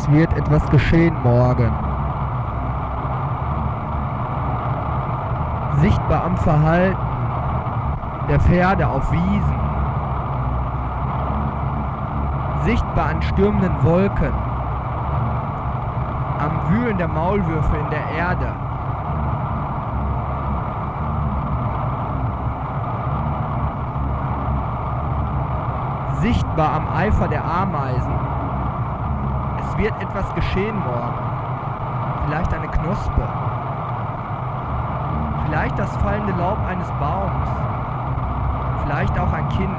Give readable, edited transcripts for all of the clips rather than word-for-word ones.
Es wird etwas geschehen morgen. Sichtbar am Verhalten der Pferde auf Wiesen. Sichtbar an stürmenden Wolken. Am Wühlen der Maulwürfe in der Erde. Sichtbar am Eifer der Ameisen. Es wird etwas geschehen morgen. Vielleicht eine Knospe. Vielleicht das fallende Laub eines Baums. Vielleicht auch ein Kind.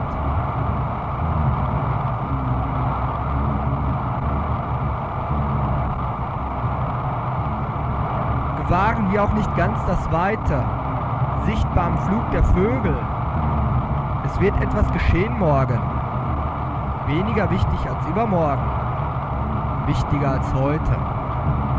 Gewahren wir auch nicht ganz das Weite, sichtbar am Flug der Vögel. Es wird etwas geschehen morgen. Weniger wichtig als übermorgen, wichtiger als heute.